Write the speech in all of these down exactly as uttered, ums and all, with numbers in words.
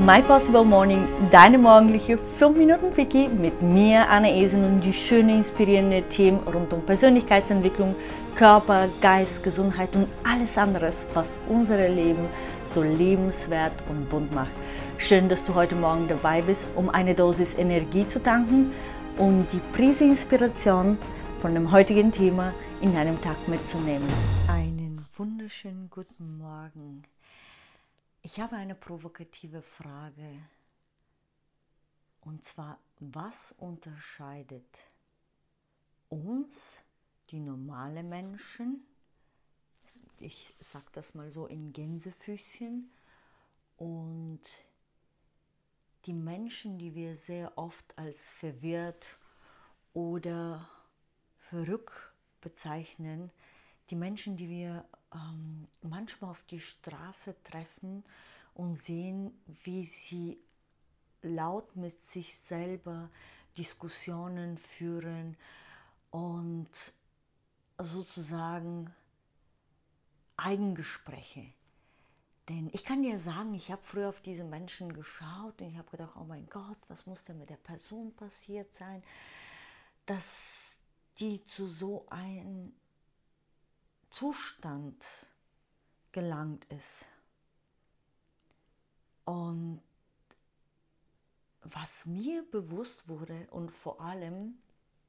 My Possible Morning, deine morgendliche fünf Minuten Quickie mit mir, Anna Esen, und die schönen, inspirierenden Themen rund um Persönlichkeitsentwicklung, Körper, Geist, Gesundheit und alles anderes, was unser Leben so lebenswert und bunt macht. Schön, dass du heute Morgen dabei bist, um eine Dosis Energie zu tanken und die Prise Inspiration von dem heutigen Thema in deinem Tag mitzunehmen. Einen wunderschönen guten Morgen. Ich habe eine provokative Frage, und zwar, was unterscheidet uns, die normale Menschen, ich sage das mal so in Gänsefüßchen, und die Menschen, die wir sehr oft als verwirrt oder verrückt bezeichnen, die Menschen, die wir ähm, manchmal auf die Straße treffen und sehen, wie sie laut mit sich selber Diskussionen führen und sozusagen Eigengespräche. Denn ich kann dir sagen, ich habe früher auf diese Menschen geschaut und ich habe gedacht, oh mein Gott, was muss denn mit der Person passiert sein, dass die zu so einem Zustand gelangt ist. Und was mir bewusst wurde, und vor allem,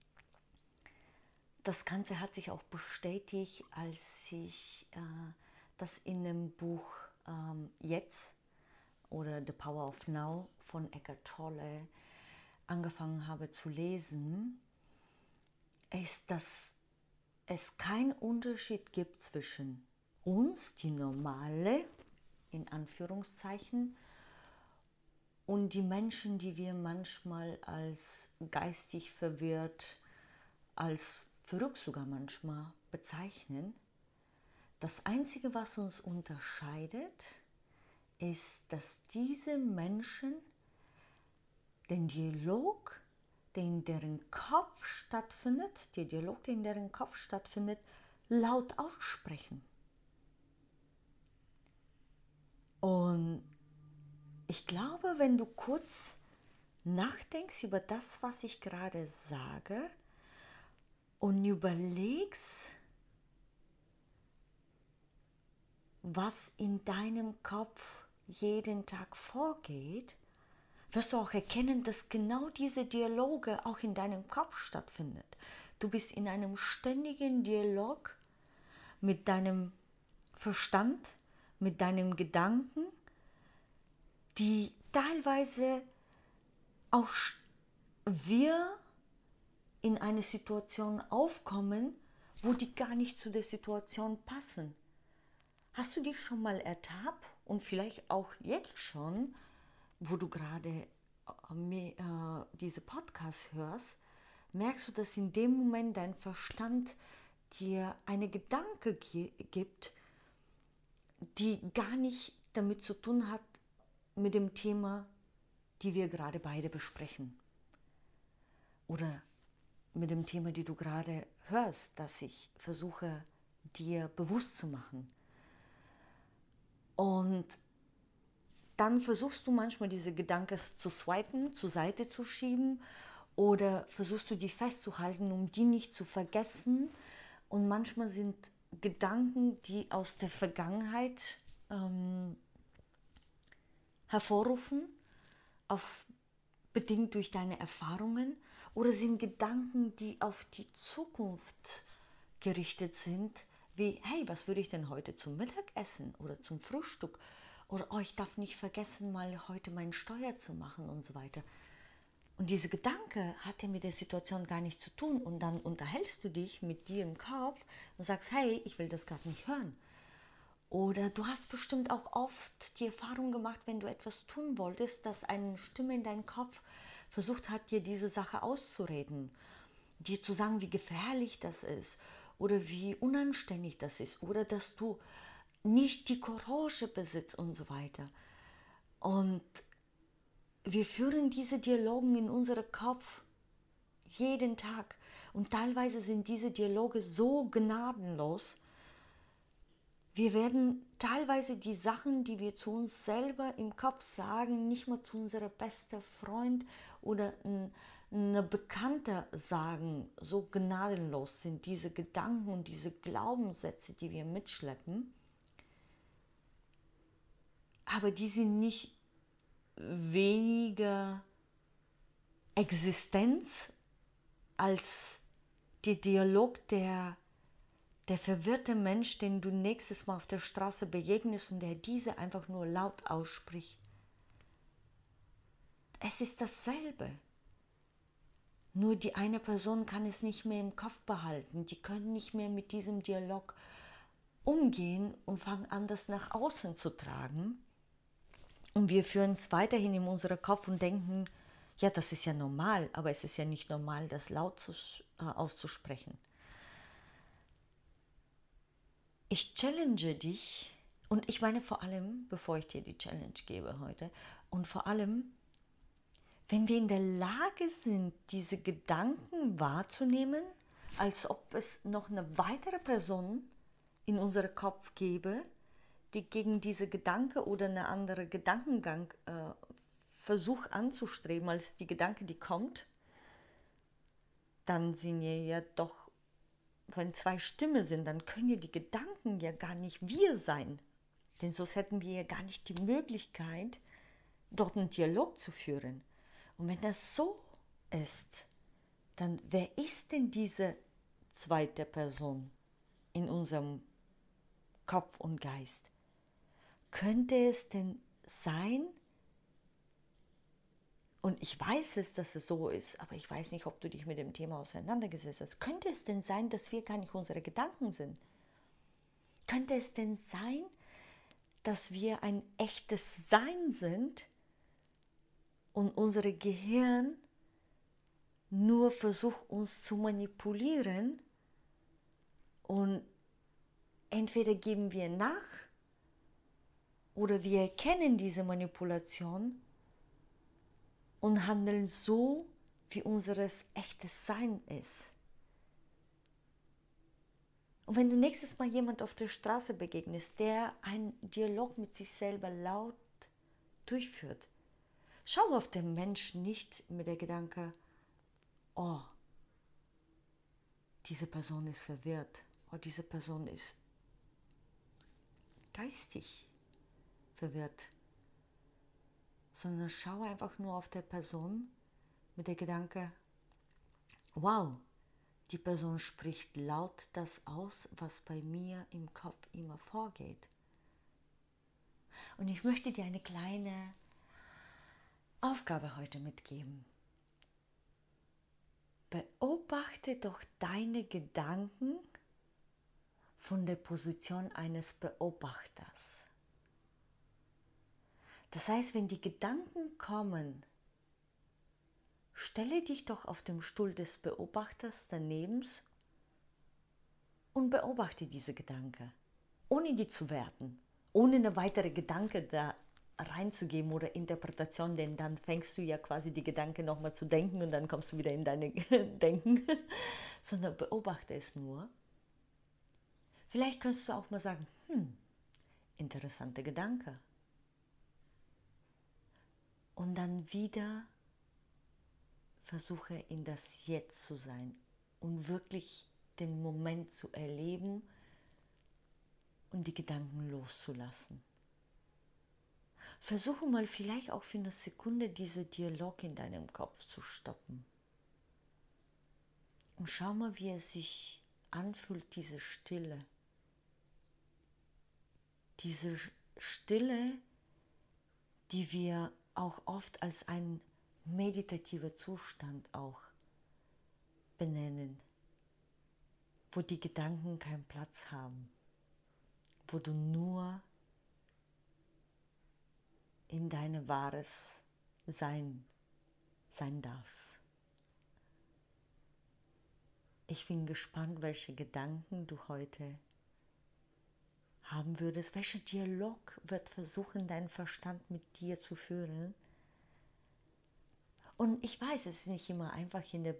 das Ganze hat sich auch bestätigt, als ich äh, das in dem Buch ähm, Jetzt oder The Power of Now von Eckhart Tolle angefangen habe zu lesen, ist, dass es keinen Unterschied gibt zwischen uns, die normale, in Anführungszeichen, und die Menschen, die wir manchmal als geistig verwirrt, als verrückt sogar manchmal bezeichnen. Das Einzige, was uns unterscheidet, ist, dass diese Menschen den Dialog, der in deren Kopf stattfindet, der Dialog, der in deren Kopf stattfindet, laut aussprechen. Und ich glaube, wenn du kurz nachdenkst über das, was ich gerade sage, und überlegst, was in deinem Kopf jeden Tag vorgeht, wirst du auch erkennen, dass genau diese Dialoge auch in deinem Kopf stattfinden. Du bist in einem ständigen Dialog mit deinem Verstand, mit deinen Gedanken, die teilweise auch wir in eine Situation aufkommen, wo die gar nicht zu der Situation passen. Hast du dich schon mal ertappt und vielleicht auch jetzt schon, wo du gerade äh, diese Podcast hörst, merkst du, dass in dem Moment dein Verstand dir eine Gedanke gibt, die gar nicht damit zu tun hat mit dem Thema, die wir gerade beide besprechen. Oder mit dem Thema, die du gerade hörst, das ich versuche dir bewusst zu machen. Und dann versuchst du manchmal diese Gedanken zu swipen, zur Seite zu schieben, oder versuchst du die festzuhalten, um die nicht zu vergessen. Und manchmal sind Gedanken, die aus der Vergangenheit ähm, hervorrufen, auf, bedingt durch deine Erfahrungen, oder sind Gedanken, die auf die Zukunft gerichtet sind, wie, hey, was würde ich denn heute zum Mittagessen oder zum Frühstück? Oder, oh, ich darf nicht vergessen, mal heute meine Steuer zu machen und so weiter. Und diese Gedanke hat ja mit der Situation gar nichts zu tun. Und dann unterhältst du dich mit dir im Kopf und sagst, hey, ich will das gerade nicht hören. Oder du hast bestimmt auch oft die Erfahrung gemacht, wenn du etwas tun wolltest, dass eine Stimme in deinem Kopf versucht hat, dir diese Sache auszureden, dir zu sagen, wie gefährlich das ist oder wie unanständig das ist oder dass du nicht die Courage besitzt und so weiter. Und wir führen diese Dialoge in unserem Kopf jeden Tag und teilweise sind diese Dialoge so gnadenlos, Wir werden teilweise die Sachen, die wir zu uns selber im Kopf sagen, nicht mal zu unserem besten Freund oder ein, eine Bekannte sagen. So gnadenlos sind diese Gedanken und diese Glaubenssätze, die wir mitschleppen. Aber die sind nicht weniger Existenz als der Dialog der, der verwirrte Mensch, den du nächstes Mal auf der Straße begegnest und der diese einfach nur laut ausspricht. Es ist dasselbe. Nur die eine Person kann es nicht mehr im Kopf behalten. Die können nicht mehr mit diesem Dialog umgehen und fangen an, das nach außen zu tragen. Und wir führen es weiterhin in unserem Kopf und denken, ja, das ist ja normal, aber es ist ja nicht normal, das laut zu, äh, auszusprechen. Ich challenge dich, und ich meine vor allem, bevor ich dir die Challenge gebe heute, und vor allem, wenn wir in der Lage sind, diese Gedanken wahrzunehmen, als ob es noch eine weitere Person in unserem Kopf gäbe, die gegen diese Gedanke oder eine andere Gedankengang äh, versucht anzustreben, als die Gedanke, die kommt, dann sind wir ja doch, wenn zwei Stimmen sind, dann können ja die Gedanken ja gar nicht wir sein. Denn sonst hätten wir ja gar nicht die Möglichkeit, dort einen Dialog zu führen. Und wenn das so ist, dann wer ist denn diese zweite Person in unserem Kopf und Geist? Könnte es denn sein, und ich weiß es, dass es so ist, aber ich weiß nicht, ob du dich mit dem Thema auseinandergesetzt hast, könnte es denn sein, dass wir gar nicht unsere Gedanken sind? Könnte es denn sein, dass wir ein echtes Sein sind und unser Gehirn nur versucht, uns zu manipulieren, und entweder geben wir nach oder wir erkennen diese Manipulation und handeln so, wie unser echtes Sein ist. Und wenn du nächstes Mal jemand auf der Straße begegnest, der einen Dialog mit sich selber laut durchführt, schau auf den Menschen nicht mit der Gedanke, oh, diese Person ist verwirrt, oh, diese Person ist geistig verwirrt, sondern schau einfach nur auf der Person mit der Gedanke, wow, die Person spricht laut das aus, was bei mir im Kopf immer vorgeht. Und ich möchte dir eine kleine Aufgabe heute mitgeben. Beobachte doch deine Gedanken von der Position eines Beobachters. Das heißt, wenn die Gedanken kommen, stelle dich doch auf dem Stuhl des Beobachters daneben und beobachte diese Gedanken, ohne die zu werten, ohne eine weitere Gedanke da reinzugeben oder Interpretation, denn dann fängst du ja quasi die Gedanken nochmal zu denken und dann kommst du wieder in deine Denken, sondern beobachte es nur. Vielleicht kannst du auch mal sagen, hm, interessante Gedanke. Und dann wieder versuche in das Jetzt zu sein und wirklich den Moment zu erleben und die Gedanken loszulassen. Versuche mal vielleicht auch für eine Sekunde diese Dialog in deinem Kopf zu stoppen. Und schau mal, wie es sich anfühlt, diese Stille. Diese Stille, die wir auch oft als ein meditativer Zustand auch benennen, wo die Gedanken keinen Platz haben, wo du nur in dein wahres Sein sein darfst. Ich bin gespannt, welche Gedanken du heute haben würdest, welcher Dialog wird versuchen, dein Verstand mit dir zu führen. Und ich weiß, es ist nicht immer einfach, in der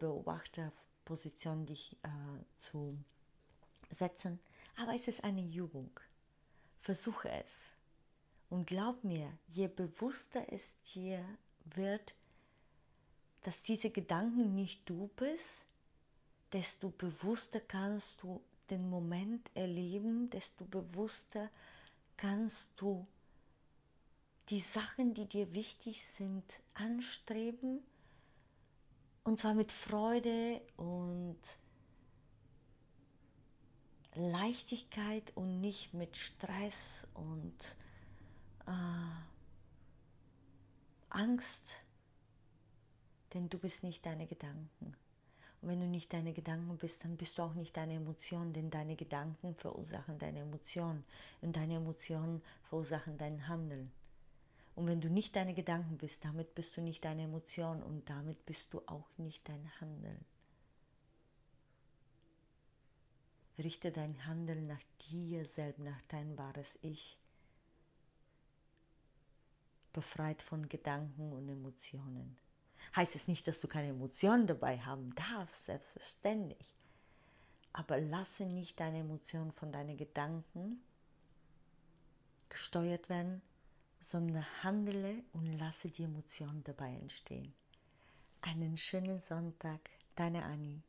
Beobachterposition dich äh, zu setzen, aber es ist eine Übung. Versuche es. Und glaub mir, je bewusster es dir wird, dass diese Gedanken nicht du bist, desto bewusster kannst du den Moment erleben, desto bewusster kannst du die Sachen, die dir wichtig sind, anstreben. Und zwar mit Freude und Leichtigkeit und nicht mit Stress und äh, Angst, denn du bist nicht deine Gedanken. Und wenn du nicht deine Gedanken bist, dann bist du auch nicht deine Emotionen, denn deine Gedanken verursachen deine Emotionen und deine Emotionen verursachen dein Handeln. Und wenn du nicht deine Gedanken bist, damit bist du nicht deine Emotion und damit bist du auch nicht dein Handeln. Richte dein Handeln nach dir selbst, nach dein wahres Ich, befreit von Gedanken und Emotionen. Heißt es nicht, dass du keine Emotionen dabei haben darfst, selbstverständlich. Aber lasse nicht deine Emotionen von deinen Gedanken gesteuert werden, sondern handle und lasse die Emotionen dabei entstehen. Einen schönen Sonntag, deine Anni.